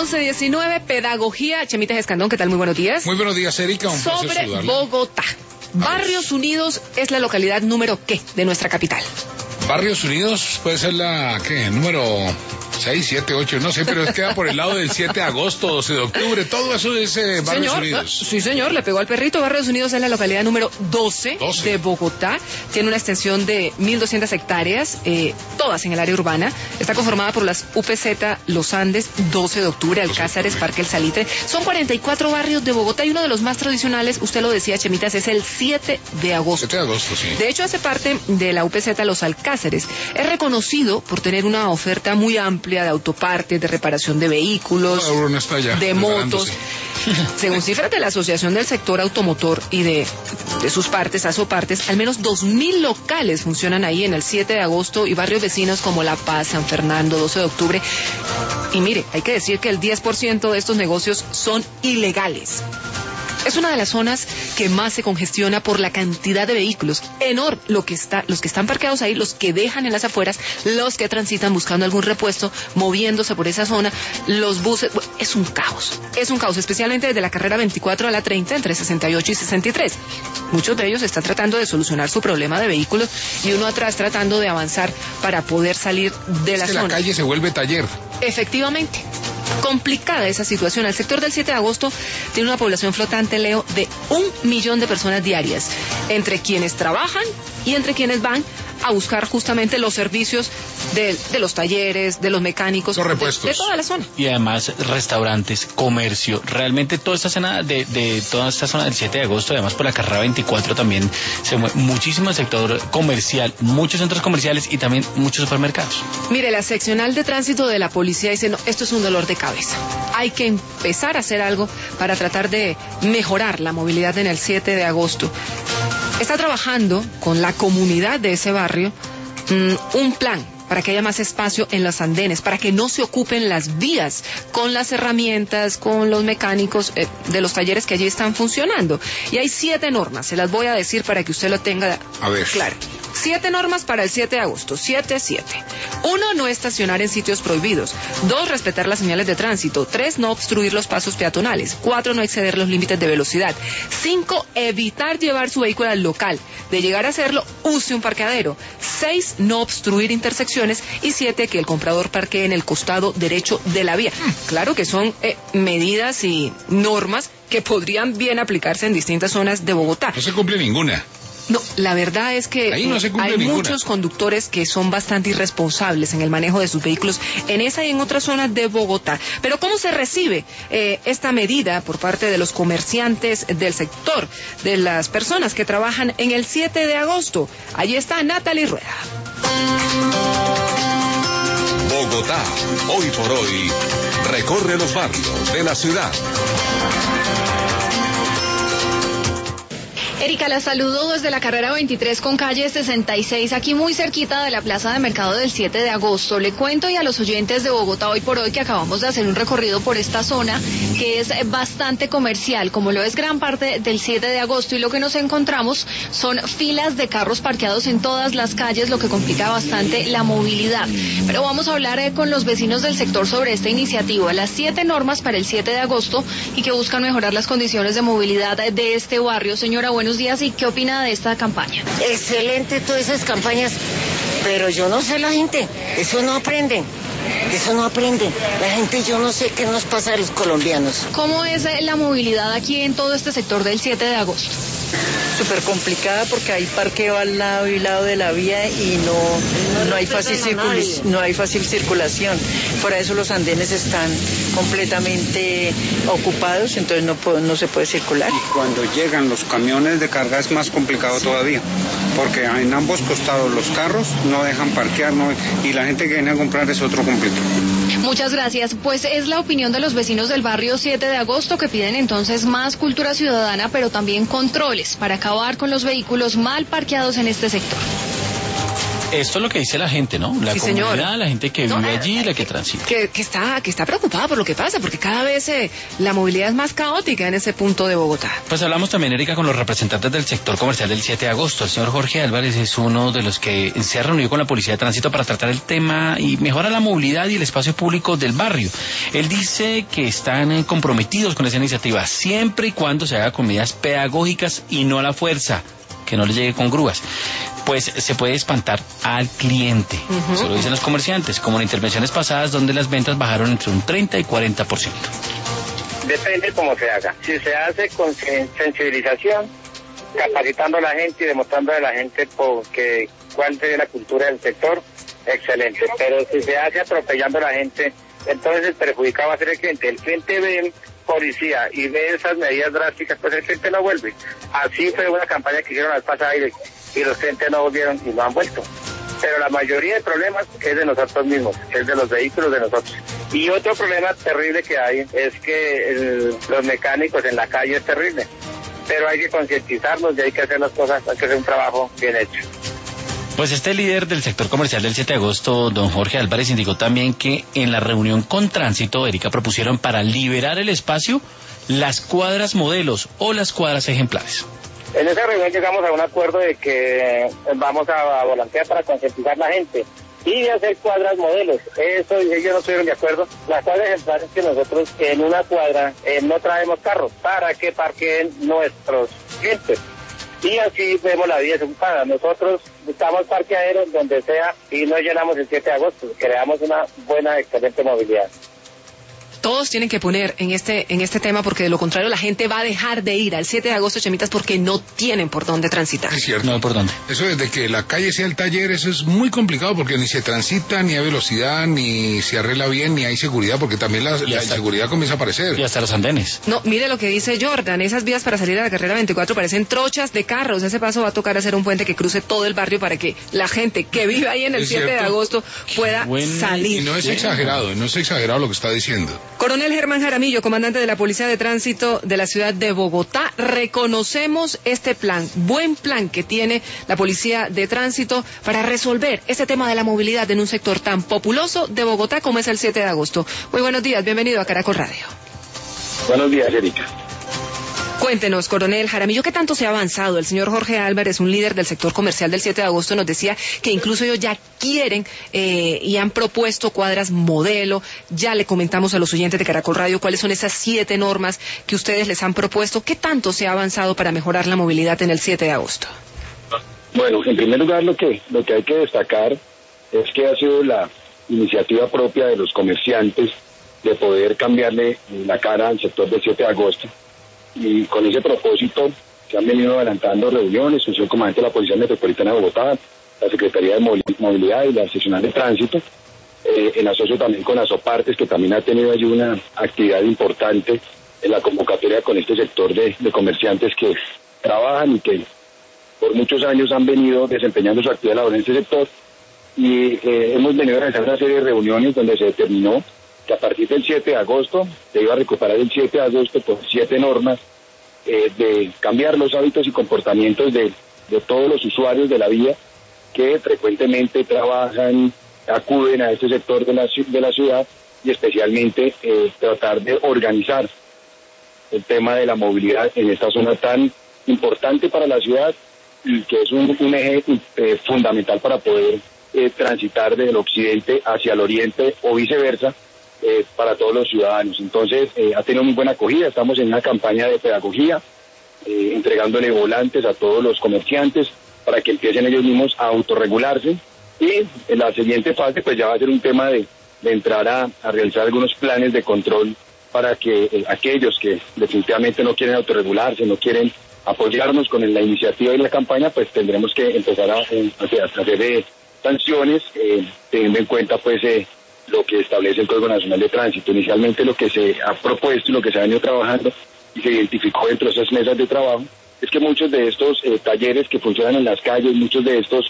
11:19, pedagogía. Chemita Escandón, ¿qué tal? Muy buenos días. Muy buenos días, Erika. Un placer sobre saludarla. Bogotá. Barrios Unidos es la localidad número ¿qué de nuestra capital? Barrios Unidos puede ser la, ¿qué? Número 6, 7, 8, no sé, pero queda por el lado del 7 de agosto, 12 de octubre, todo eso es Barrios Unidos. Sí, señor, le pegó al perrito. Barrios Unidos es la localidad número 12 de Bogotá. Tiene una extensión de 1.200 hectáreas, todas en el área urbana. Está conformada por las UPZ, Los Andes, 12 de octubre, Alcázares, Parque El Salitre. Son 44 barrios de Bogotá y uno de los más tradicionales, usted lo decía, Chemitas, es el 7 de agosto. 7 de agosto, sí. De hecho, hace parte de la UPZ Los Alcázares. Es reconocido por tener una oferta muy amplia de autopartes, de reparación de vehículos, de motos. Según cifras de la Asociación del Sector Automotor y de sus partes, ASOPartes, al menos 2.000 locales funcionan ahí en el 7 de agosto y barrios vecinos como La Paz, San Fernando, 12 de octubre. Y mire, hay que decir que el 10% de estos negocios son ilegales. Es una de las zonas que más se congestiona por la cantidad de vehículos enorme. Los que están parqueados ahí, los que dejan en las afueras, los que transitan buscando algún repuesto, moviéndose por esa zona, los buses. Es un caos, especialmente desde la carrera 24 a la 30, entre 68 y 63. Muchos de ellos están tratando de solucionar su problema de vehículos y uno atrás tratando de avanzar para poder salir de la zona. La calle se vuelve taller. Efectivamente. Complicada esa situación. El sector del 7 de agosto tiene una población flotante, Leo, de 1 millón de personas diarias, entre quienes trabajan y entre quienes van a buscar justamente los servicios de los talleres, de los mecánicos, los repuestos, de toda la zona. Y además restaurantes, comercio, realmente toda esta zona toda esta zona del 7 de agosto, además por la carrera 24 también se mueve muchísimo el sector comercial, muchos centros comerciales y también muchos supermercados. Mire, la seccional de tránsito de la policía dice, no, esto es un dolor de cabeza. Hay que empezar a hacer algo para tratar de mejorar la movilidad en el 7 de agosto. Está trabajando con la comunidad de ese barrio un plan para que haya más espacio en los andenes, para que no se ocupen las vías con las herramientas, con los mecánicos de los talleres que allí están funcionando. Y hay 7 normas, se las voy a decir para que usted lo tenga claro. 7 normas para el 7 de agosto, 7. 1, no estacionar en sitios prohibidos. 2, respetar las señales de tránsito. 3, no obstruir los pasos peatonales. 4, no exceder los límites de velocidad. 5, evitar llevar su vehículo al local. De llegar a hacerlo, use un parqueadero. 6, no obstruir intersecciones. Y 7, que el comprador parquee en el costado derecho de la vía. Claro que son medidas y normas que podrían bien aplicarse en distintas zonas de Bogotá. No se cumple ninguna. No, la verdad es que hay muchos conductores que son bastante irresponsables en el manejo de sus vehículos en esa y en otras zonas de Bogotá. Pero ¿cómo se recibe esta medida por parte de los comerciantes del sector, de las personas que trabajan en el 7 de agosto? Allí está Natalie Rueda. Bogotá, hoy por hoy, recorre los barrios de la ciudad. Erika, la saludo desde la carrera 23 con calle 66, aquí muy cerquita de la plaza de mercado del 7 de agosto. Le cuento y a los oyentes de Bogotá hoy por hoy que acabamos de hacer un recorrido por esta zona que es bastante comercial, como lo es gran parte del 7 de agosto, y lo que nos encontramos son filas de carros parqueados en todas las calles, lo que complica bastante la movilidad. Pero vamos a hablar con los vecinos del sector sobre esta iniciativa, las 7 normas para el 7 de agosto y que buscan mejorar las condiciones de movilidad de este barrio. Señora, buenos días, ¿y qué opina de esta campaña? Excelente todas esas campañas, pero yo no sé la gente, eso no aprenden. La gente, yo no sé qué nos pasa a los colombianos. ¿Cómo es la movilidad aquí en todo este sector del 7 de agosto? Súper complicada porque hay parqueo al lado y lado de la vía y no hay fácil circulación. Por eso los andenes están completamente ocupados, entonces no se puede circular. Y cuando llegan los camiones de carga es más complicado todavía, porque en ambos costados los carros no dejan parquear, y la gente que viene a comprar es otro complicado. Muchas gracias. Pues es la opinión de los vecinos del barrio 7 de agosto que piden entonces más cultura ciudadana, pero también controles para acabar con los vehículos mal parqueados en este sector. Esto es lo que dice la gente, ¿no? La comunidad, la gente que vive allí, la que transita. Que está preocupada por lo que pasa, porque cada vez la movilidad es más caótica en ese punto de Bogotá. Pues hablamos también, Erika, con los representantes del sector comercial del 7 de agosto. El señor Jorge Álvarez es uno de los que se ha reunido con la Policía de Tránsito para tratar el tema y mejorar la movilidad y el espacio público del barrio. Él dice que están comprometidos con esa iniciativa siempre y cuando se haga con medidas pedagógicas y no a la fuerza, que no le llegue con grúas. Pues se puede espantar al cliente. Eso lo dicen los comerciantes, como en intervenciones pasadas donde las ventas bajaron entre un 30 y 40%. Depende cómo se haga. Si se hace con sensibilización, capacitando a la gente y demostrando a la gente cuál es la cultura del sector, excelente. Pero si se hace atropellando a la gente, entonces el perjudicado va a ser el cliente. El cliente ve policía y ve esas medidas drásticas, pues el cliente no vuelve. Así fue una campaña que hicieron la vez pasada y los clientes no volvieron y no han vuelto. Pero la mayoría de problemas es de nosotros mismos, es de los vehículos de nosotros. Y otro problema terrible que hay es que los mecánicos en la calle es terrible. Pero hay que concientizarnos y hay que hacer las cosas, hay que hacer un trabajo bien hecho. Pues este líder del sector comercial del 7 de agosto, don Jorge Álvarez, indicó también que en la reunión con Tránsito, Erika, propusieron para liberar el espacio las cuadras modelos o las cuadras ejemplares. En esa reunión llegamos a un acuerdo de que vamos a volantear para concientizar a la gente y de hacer cuadras modelos. Eso ellos no estuvieron de acuerdo. Las cuadras ejemplares que nosotros en una cuadra no traemos carros para que parqueen nuestros clientes. Y así vemos la vida desocupada. Nosotros buscamos parqueaderos donde sea y no llenamos el 7 de agosto. Creamos una buena, excelente movilidad. Todos tienen que poner en este tema, porque de lo contrario la gente va a dejar de ir al 7 de agosto, Chemitas, porque no tienen por dónde transitar. Es cierto. No, ¿por dónde? Eso desde que la calle sea el taller, eso es muy complicado porque ni se transita, ni hay velocidad, ni se arregla bien, ni hay seguridad, porque también la inseguridad comienza a aparecer. Y hasta los andenes. No, mire lo que dice Jordan, esas vías para salir a la carrera 24 parecen trochas de carros. Ese paso va a tocar hacer un puente que cruce todo el barrio para que la gente que vive ahí en el 7 de agosto pueda salir. Y no es exagerado lo que está diciendo. Coronel Germán Jaramillo, comandante de la Policía de Tránsito de la ciudad de Bogotá, reconocemos este plan, buen plan que tiene la Policía de Tránsito para resolver este tema de la movilidad en un sector tan populoso de Bogotá como es el 7 de agosto. Muy buenos días, bienvenido a Caracol Radio. Buenos días, Erika. Cuéntenos, coronel Jaramillo, ¿qué tanto se ha avanzado? El señor Jorge Álvarez, un líder del sector comercial del 7 de agosto, nos decía que incluso ellos ya quieren y han propuesto cuadras modelo. Ya le comentamos a los oyentes de Caracol Radio cuáles son esas 7 normas que ustedes les han propuesto. ¿Qué tanto se ha avanzado para mejorar la movilidad en el 7 de agosto? Bueno, en primer lugar, lo que hay que destacar es que ha sido la iniciativa propia de los comerciantes de poder cambiarle la cara al sector del 7 de agosto. Y con ese propósito se han venido adelantando reuniones con el comandante de la Policía Metropolitana de Bogotá, la Secretaría de Movilidad y la Seccional de Tránsito, en asocio también con las OPARTES, que también ha tenido allí una actividad importante en la convocatoria con este sector de comerciantes que trabajan y que por muchos años han venido desempeñando su actividad laboral en este sector. Y hemos venido a realizar una serie de reuniones donde se determinó que a partir del 7 de agosto se iba a recuperar el 7 de agosto por 7 normas de cambiar los hábitos y comportamientos de todos los usuarios de la vía que frecuentemente trabajan, acuden a este sector de la ciudad y especialmente tratar de organizar el tema de la movilidad en esta zona tan importante para la ciudad y que es un eje fundamental para poder transitar del occidente hacia el oriente o viceversa, para todos los ciudadanos. Entonces ha tenido muy buena acogida. Estamos en una campaña de pedagogía, entregándole volantes a todos los comerciantes para que empiecen ellos mismos a autorregularse, y en la siguiente fase pues ya va a ser un tema de entrar a realizar algunos planes de control para que aquellos que definitivamente no quieren autorregularse, no quieren apoyarnos con la iniciativa y la campaña, pues tendremos que empezar a hacer sanciones, teniendo en cuenta pues lo que establece el Código Nacional de Tránsito. Inicialmente lo que se ha propuesto y lo que se ha venido trabajando y se identificó dentro de esas mesas de trabajo es que muchos de estos talleres que funcionan en las calles, muchos de estos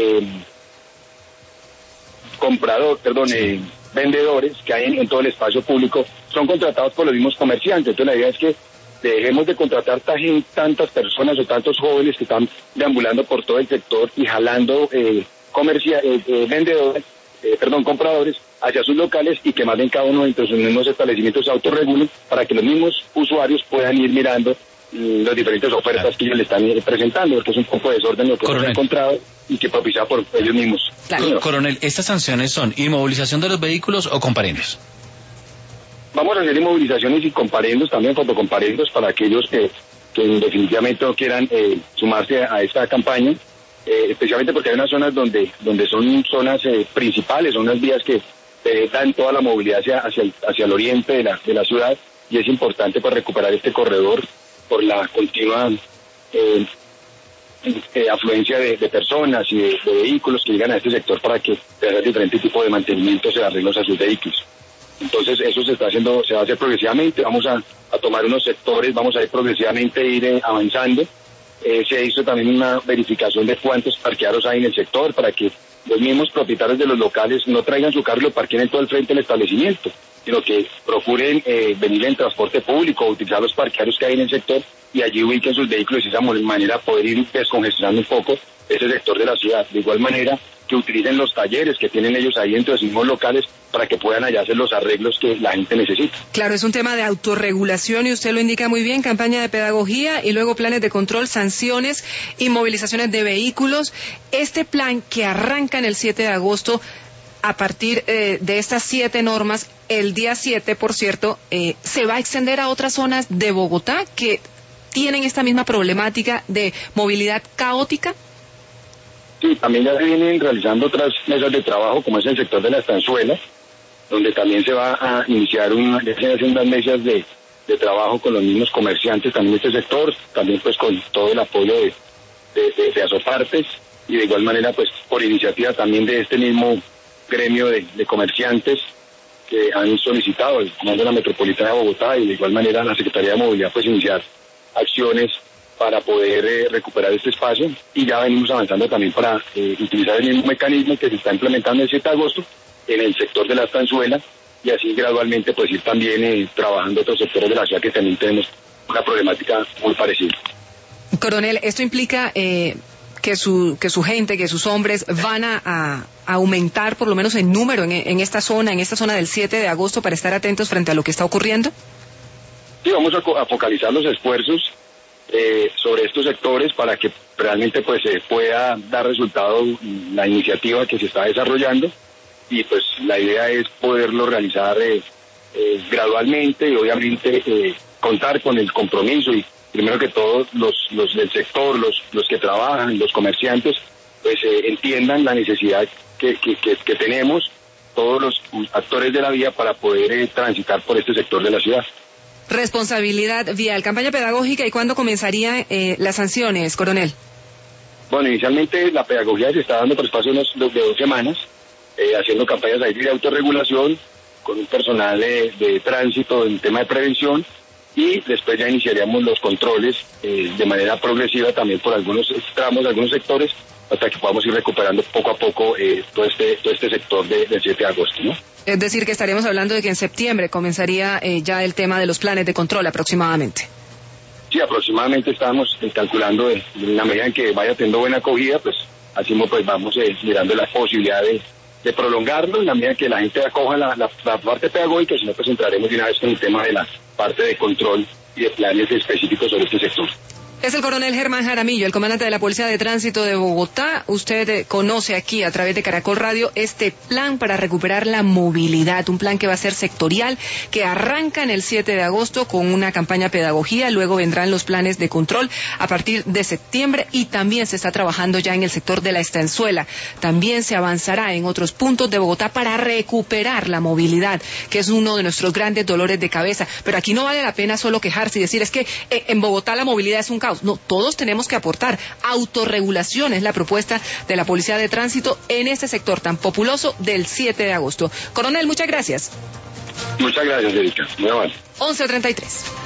vendedores que hay en todo el espacio público son contratados por los mismos comerciantes. Entonces la idea es que dejemos de contratar tantas personas o tantos jóvenes que están deambulando por todo el sector y jalando compradores hacia sus locales y que más bien cada uno entre sus mismos establecimientos se autorregulen para que los mismos usuarios puedan ir mirando las diferentes ofertas que ellos le están presentando, porque es un poco de desorden lo que hemos encontrado y que propicia por ellos mismos. Claro. Coronel, ¿estas sanciones son inmovilización de los vehículos o comparendos? Vamos a hacer inmovilizaciones y comparendos, también fotocomparendos para aquellos que definitivamente no quieran sumarse a esta campaña, especialmente porque hay unas zonas donde son zonas principales, son unas vías que dan toda la movilidad hacia el oriente de la ciudad, y es importante pues recuperar este corredor por la continua afluencia de personas y de vehículos que llegan a este sector para que se haga diferentes tipos de mantenimientos y arreglos a sus vehículos. Entonces eso se va a hacer progresivamente, vamos a tomar unos sectores, vamos a ir progresivamente avanzando. Se hizo también una verificación de cuántos parqueados hay en el sector para que los mismos propietarios de los locales no traigan su carro y lo parqueen en todo el frente del establecimiento, sino que procuren venir en transporte público o utilizar los parqueados que hay en el sector y allí ubiquen sus vehículos y de esa manera poder ir descongestionando un poco ese sector de la ciudad. De igual manera que utilicen los talleres que tienen ellos ahí dentro de sus mismos locales para que puedan allá hacer los arreglos que la gente necesita. Claro, es un tema de autorregulación y usted lo indica muy bien, campaña de pedagogía y luego planes de control, sanciones y movilizaciones de vehículos. Este plan que arranca en el 7 de agosto, a partir de estas 7 normas, el día 7, por cierto, se va a extender a otras zonas de Bogotá que tienen esta misma problemática de movilidad caótica. Sí, también ya se vienen realizando otras mesas de trabajo, como es el sector de la estanzuela, donde también se va a iniciar unas mesas de trabajo con los mismos comerciantes también de este sector, también pues con todo el apoyo de Asopartes, y de igual manera pues por iniciativa también de este mismo gremio de comerciantes que han solicitado el Comando de la Metropolitana de Bogotá y de igual manera la Secretaría de Movilidad pues iniciar acciones para poder recuperar este espacio, y ya venimos avanzando también para utilizar el mismo mecanismo que se está implementando el 7 de agosto en el sector de la estanzuela, y así gradualmente pues ir también trabajando otros sectores de la ciudad que también tenemos una problemática muy parecida. Coronel, esto implica que su gente, que sus hombres van a aumentar por lo menos en número en esta zona del 7 de agosto para estar atentos frente a lo que está ocurriendo. Sí, vamos a focalizar los esfuerzos sobre estos sectores para que realmente pues se pueda dar resultado la iniciativa que se está desarrollando, y pues la idea es poderlo realizar gradualmente y obviamente contar con el compromiso y primero que todo los del sector, los que trabajan, los comerciantes pues entiendan la necesidad que tenemos todos los actores de la vía para poder transitar por este sector de la ciudad. Responsabilidad vial, campaña pedagógica, ¿y cuándo comenzarían las sanciones, coronel? Bueno, inicialmente la pedagogía se está dando por espacio de 2 semanas, haciendo campañas ahí de autorregulación, con un personal de tránsito en tema de prevención, y después ya iniciaríamos los controles de manera progresiva también por algunos tramos, algunos sectores, hasta que podamos ir recuperando poco a poco todo este sector del 7 de agosto, ¿no? Es decir, que estaríamos hablando de que en septiembre comenzaría ya el tema de los planes de control aproximadamente. Sí, aproximadamente estamos calculando en la medida en que vaya teniendo buena acogida, pues así pues vamos mirando la posibilidad de prolongarlo en la medida que la gente acoja la parte pedagógica, sino pues entraremos de una vez con el tema de la parte de control y de planes específicos sobre este sector. Es el coronel Germán Jaramillo, el comandante de la Policía de Tránsito de Bogotá. Usted conoce aquí a través de Caracol Radio este plan para recuperar la movilidad, un plan que va a ser sectorial, que arranca en el 7 de agosto con una campaña de pedagogía, luego vendrán los planes de control a partir de septiembre, y también se está trabajando ya en el sector de la estanzuela. También se avanzará en otros puntos de Bogotá para recuperar la movilidad, que es uno de nuestros grandes dolores de cabeza. Pero aquí no vale la pena solo quejarse y decir es que en Bogotá la movilidad es un caos. No, todos tenemos que aportar. Autorregulación es la propuesta de la Policía de Tránsito en este sector tan populoso del 7 de agosto. Coronel, muchas gracias. Muchas gracias, Erika. Muy amable. 11:33.